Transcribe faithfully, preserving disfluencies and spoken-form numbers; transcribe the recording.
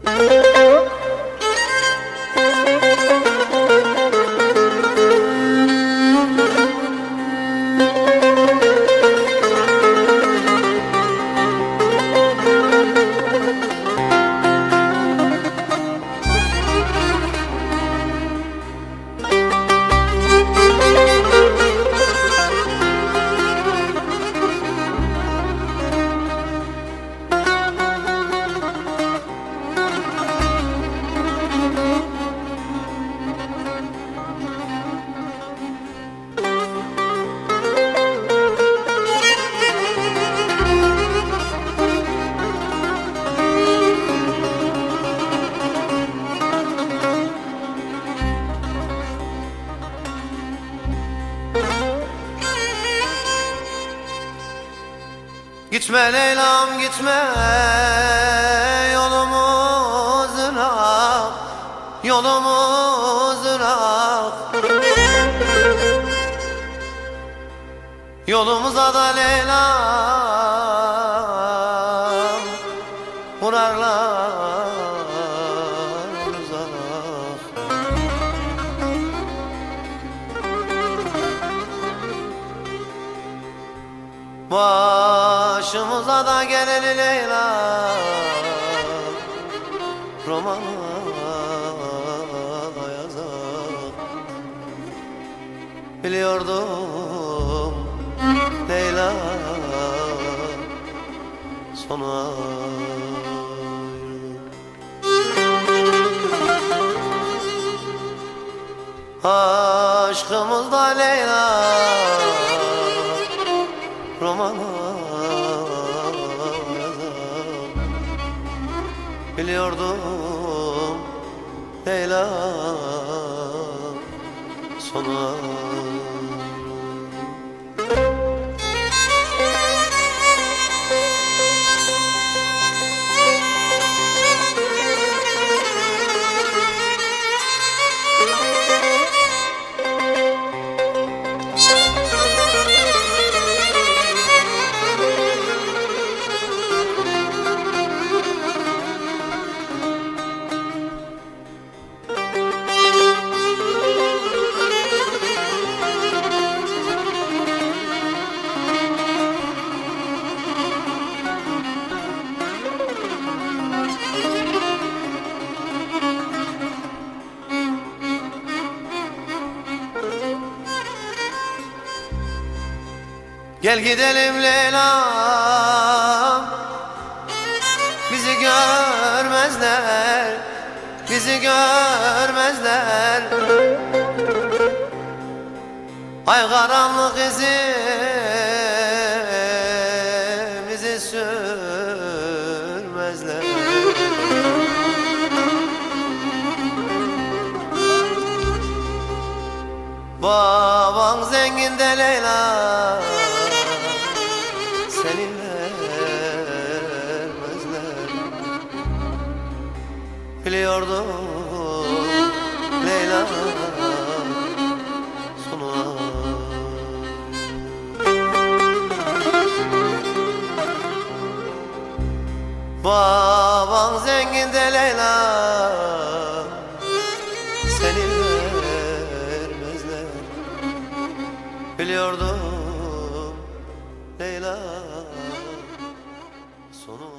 Gitme Leyla'm gitme, yolumuz ırak, yolumuz ırak. Yolumuza da Leyla'm vurarlar uzak. Başımıza da geleli Leyla romanı yazar. Biliyordum Leyla sona aşkımızda Leyla romanı yazar. Biliyordum Leyla sona. Gel gidelim Leyla'm, bizi görmezler, bizi görmezler. Ay karanlık izimizi sürmezler. Baban zengin de Leyla seni vermezler. Biliyordum Leyla sona. Baban zengin de Leyla seni vermezler. Biliyordum Leyla sonu.